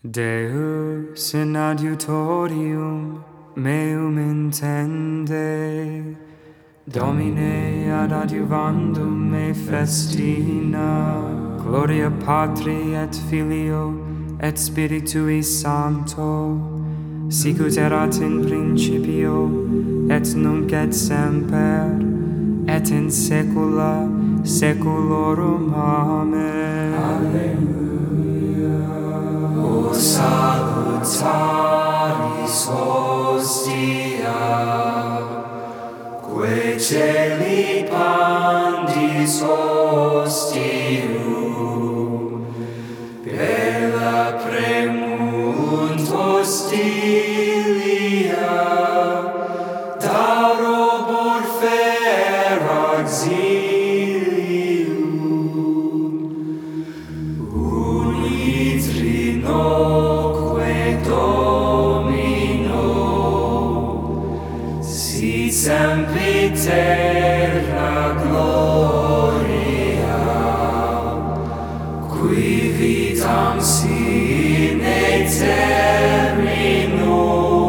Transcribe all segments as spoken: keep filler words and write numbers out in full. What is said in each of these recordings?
Deus in adiutorium meum intende, Domine ad adiuvandum me festina, gloria Patri et Filio et Spiritui Sancto, sicut erat in principio, et nunc et semper, et in saecula saeculorum. Amen. Alleluia. O salutaris hostia, quae celi pandis hostium, bella premunt hostilia, darobor fer auxilium, unit rinoque Domino, sit sempiterna gloria, qui vitam sine termino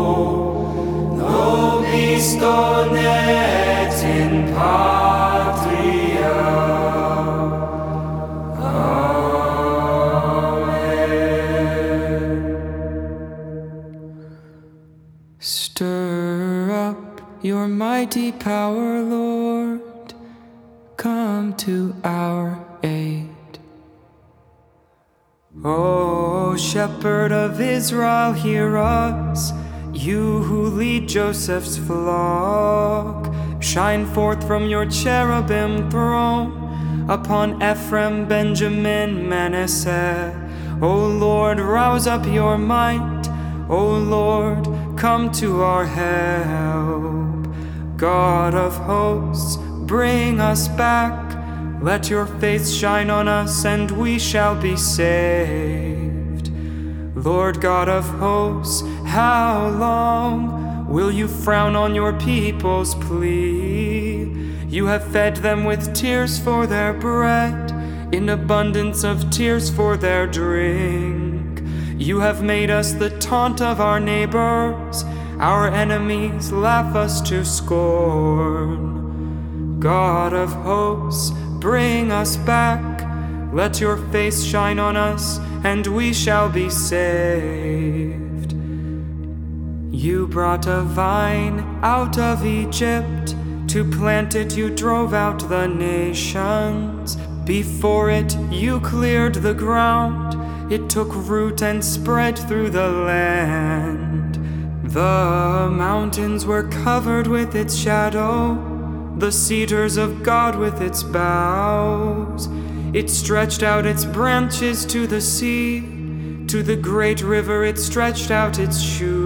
nobis donet in patria. Amen. Stir up your mighty power, Lord, come to our aid. O Shepherd of Israel, hear us, you who lead Joseph's flock. Shine forth from your cherubim throne upon Ephraim, Benjamin, Manasseh. O Lord, rouse up your might. O Lord, come to our help. God of hosts, bring us back. Let your face shine on us, and we shall be saved. Lord God of hosts, how long will you frown on your people's plea? You have fed them with tears for their bread, in abundance of tears for their drink. You have made us the taunt of our neighbors, our enemies laugh us to scorn. God of hosts, bring us back. Let your face shine on us, and we shall be saved. You brought a vine out of Egypt. To plant it, you drove out the nations. Before it, you cleared the ground. It took root and spread through the land. The mountains were covered with its shadow, the cedars of God with its boughs. It stretched out its branches to the sea. To the great river it stretched out its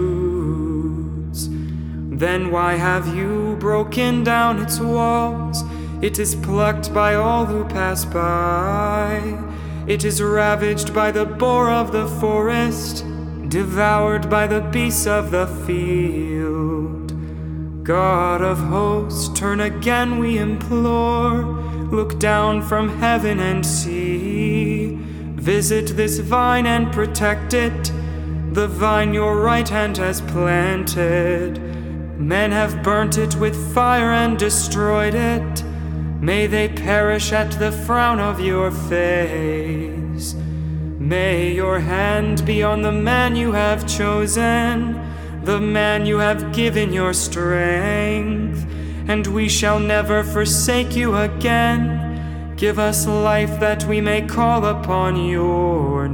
shoots. Then why have you broken down its walls? It is plucked by all who pass by. It is ravaged by the boar of the forest, devoured by the beasts of the field. God of hosts, turn again, we implore. Look down from heaven and see. Visit this vine and protect it, the vine your right hand has planted. Men have burnt it with fire and destroyed it. May they perish at the frown of your face. May your hand be on the man you have chosen, the man you have given your strength, and we shall never forsake you again. Give us life that we may call upon your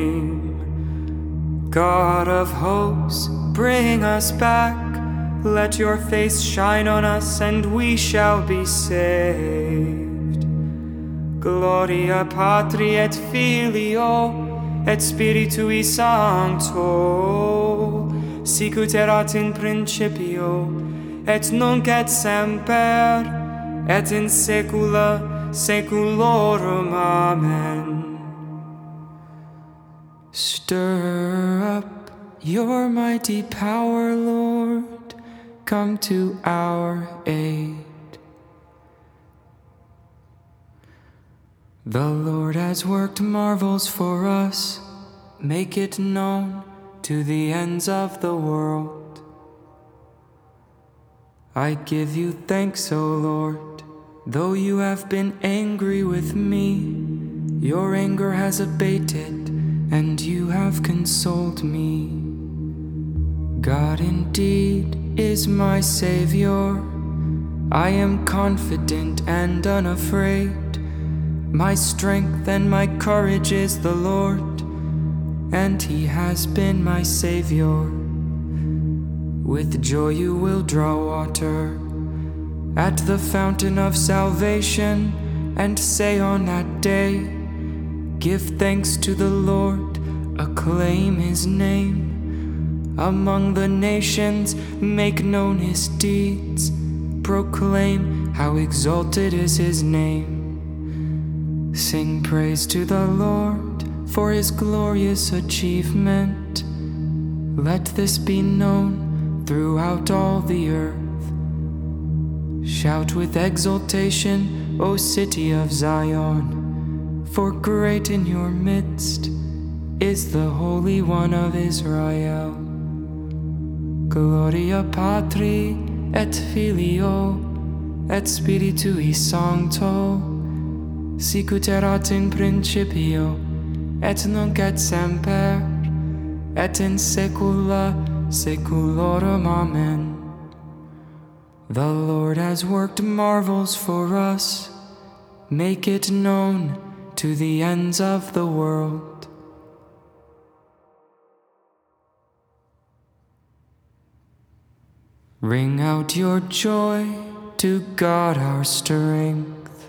name. God of hosts, bring us back. Let your face shine on us, and we shall be saved. Gloria Patri et Filio et Spiritui Sancto, sicut erat in principio, et nunc et semper, et in saecula saeculorum. Amen. Stir up your mighty power, Lord, come to our aid. The Lord has worked marvels for us. make it known to the ends of the world. I give you thanks, O Lord, though you have been angry with me. Your anger has abated, and you have consoled me. God indeed is my Savior. I am confident and unafraid. My strength and my courage is the Lord, and He has been my Savior. With joy you will draw water at the fountain of salvation, and say on that day, give thanks to the Lord, acclaim His name. Among the nations, make known His deeds, proclaim how exalted is His name. Sing praise to the Lord for His glorious achievement. Let this be known throughout all the earth. Shout with exultation, O city of Zion, for great in your midst is the Holy One of Israel. Gloria Patri et Filio et Spiritui Sancto, sicut erat in principio et nunc et semper et in saecula saeculorum. Amen. The Lord has worked marvels for us. Make it known to the ends of the world. Ring out your joy to God our strength.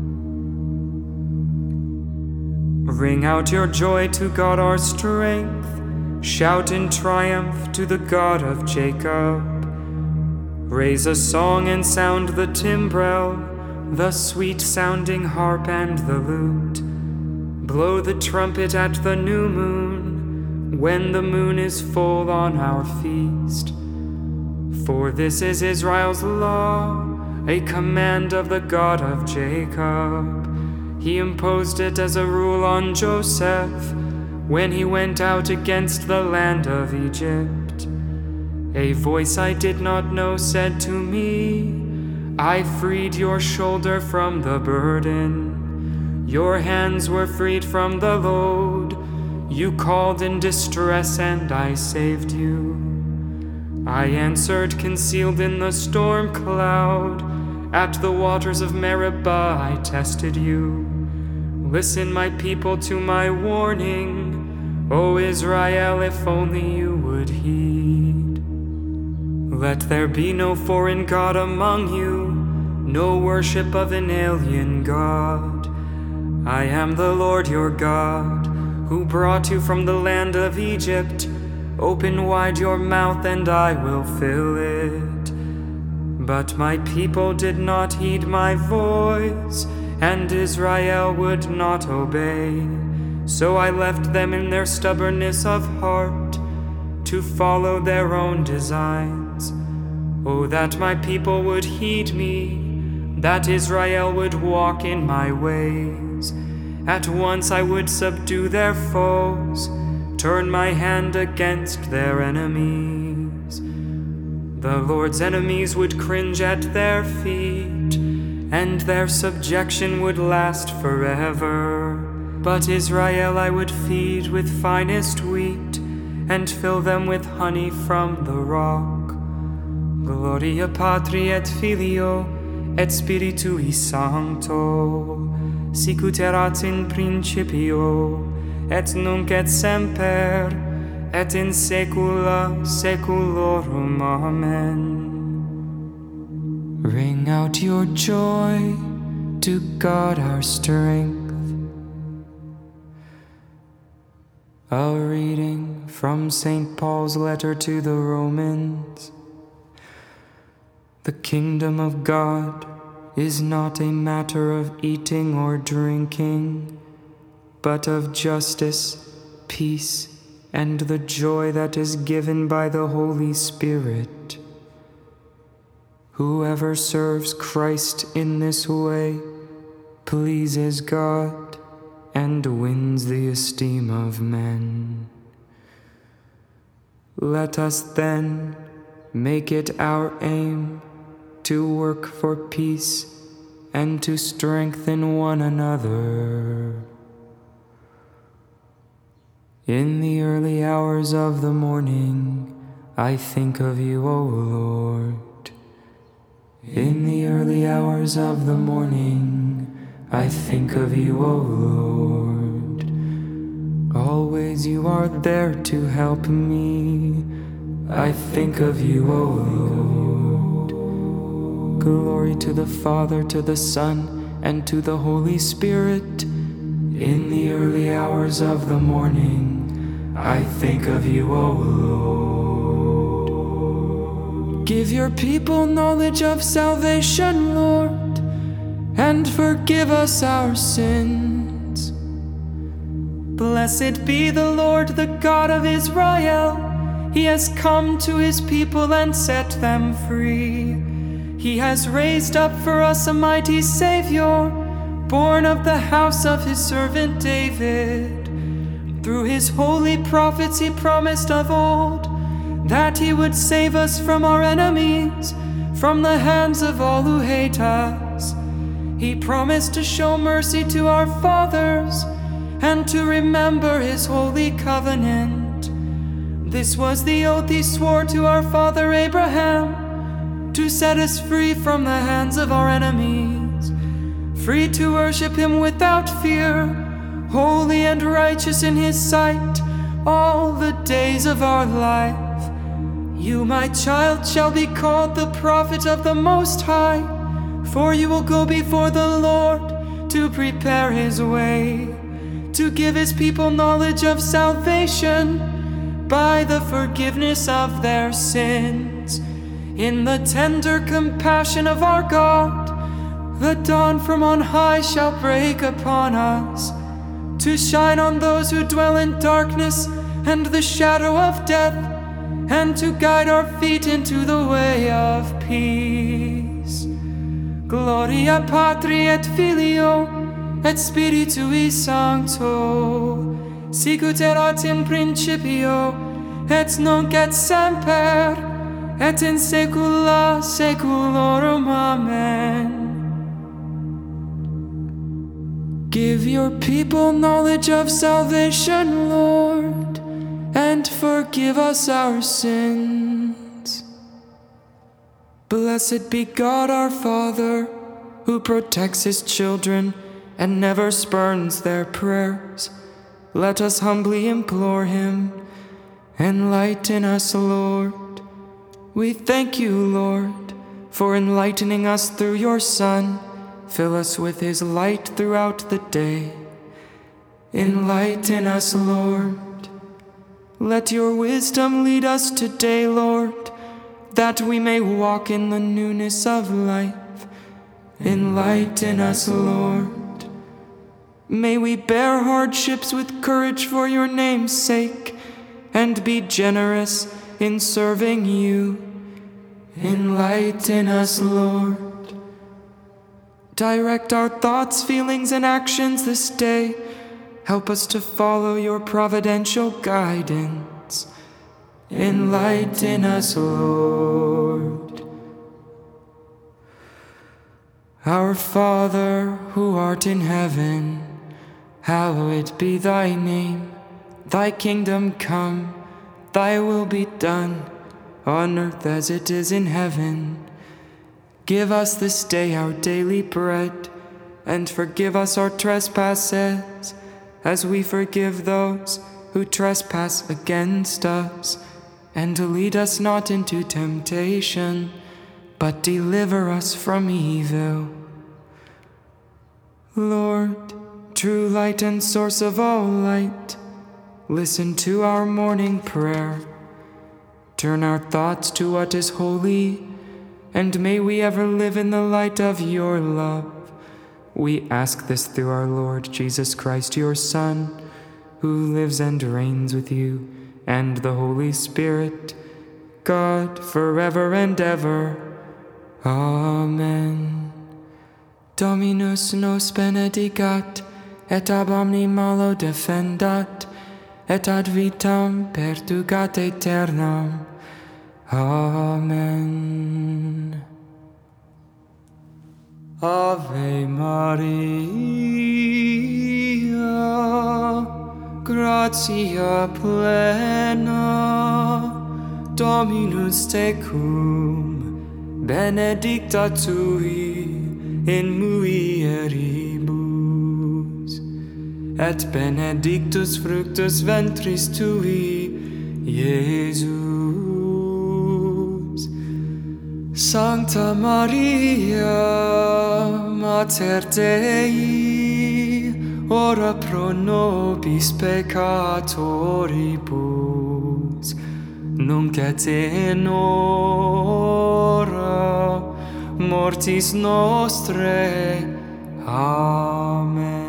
Ring out your joy to God our strength. Shout in triumph to the God of Jacob. Raise a song and sound the timbrel, the sweet-sounding harp and the lute. Blow the trumpet at the new moon, when the moon is full on our feast. For this is Israel's law, a command of the God of Jacob. He imposed it as a rule on Joseph, when he went out against the land of Egypt. A voice I did not know said to me, I freed your shoulder from the burden. Your hands were freed from the load. You called in distress and I saved you. I answered concealed in the storm cloud. At the waters of Meribah I tested you. Listen, my people, to my warning. O Israel, if only you would heed. Let there be no foreign god among you, no worship of an alien god. I am the Lord your God, who brought you from the land of Egypt. Open wide your mouth and I will fill it. But my people did not heed my voice, and Israel would not obey. So I left them in their stubbornness of heart, to follow their own designs. Oh, that my people would heed me, that Israel would walk in my ways. At once I would subdue their foes, turn my hand against their enemies. The Lord's enemies would cringe at their feet, and their subjection would last forever. But Israel I would feed with finest wheat, and fill them with honey from the rock. Gloria Patri et Filio et Spiritui Sancto, sicut erat in principio et nunc et semper et in saecula saeculorum. Amen. Ring out your joy to God our strength. A reading from Saint Paul's letter to the Romans. The kingdom of God is not a matter of eating or drinking, but of justice, peace, and the joy that is given by the Holy Spirit. Whoever serves Christ in this way pleases God, and wins the esteem of men. Let us then make it our aim to work for peace and to strengthen one another. In the early hours of the morning, I think of you, O Lord. In the early hours of the morning, I think of you, O Lord. Always you are there to help me. I think of you, O Lord. Glory to the Father, to the Son, and to the Holy Spirit. In the early hours of the morning, I think of you, O Lord. Give your people knowledge of salvation, Lord, and forgive us our sins. Blessed be the Lord, the God of Israel. He has come to his people and set them free. He has raised up for us a mighty Savior, born of the house of his servant David. Through his holy prophets he promised of old that he would save us from our enemies, from the hands of all who hate us. He promised to show mercy to our fathers and to remember his holy covenant. This was the oath he swore to our father Abraham, to set us free from the hands of our enemies, free to worship him without fear, holy and righteous in his sight all the days of our life. You, my child, shall be called the prophet of the Most High, for you will go before the Lord to prepare his way, to give his people knowledge of salvation by the forgiveness of their sins. In the tender compassion of our God, the dawn from on high shall break upon us, to shine on those who dwell in darkness and the shadow of death, and to guide our feet into the way of peace. Gloria Patri et Filio et Spiritui Sancto, sicut erat in principio, et nunc et semper, et in saecula saeculorum. Amen. Give your people knowledge of salvation, Lord, and forgive us our sins. Blessed be God our Father, who protects his children and never spurns their prayers. Let us humbly implore him. Enlighten us, Lord. We thank you, Lord, for enlightening us through your Son. Fill us with his light throughout the day. Enlighten us, Lord. Let your wisdom lead us today, Lord, that we may walk in the newness of life. Enlighten us, Lord. May we bear hardships with courage for your name's sake, and be generous in serving you. Enlighten us, Lord. Direct our thoughts, feelings, and actions this day. Help us to follow your providential guidance. Enlighten us, Lord. Our Father, who art in heaven, hallowed be thy name. Thy kingdom come, thy will be done, on earth as it is in heaven. Give us this day our daily bread, and forgive us our trespasses, as we forgive those who trespass against us. And lead us not into temptation, but deliver us from evil. Lord, true light and source of all light, listen to our morning prayer. Turn our thoughts to what is holy, and may we ever live in the light of your love. We ask this through our Lord Jesus Christ, your Son, who lives and reigns with you and the Holy Spirit, God, forever and ever. Amen. Dominus nos benedicat, et ab omni malo defendat, et ad vitam perducat aeternam. Amen. Ave Maria, gratia plena, Dominus tecum, benedicta tui in mulieribus, et benedictus fructus ventris tui, Iesus. Sancta Maria, Mater Dei, ora pro nobis peccatoribus, nunc et in hora mortis nostrae. Amen.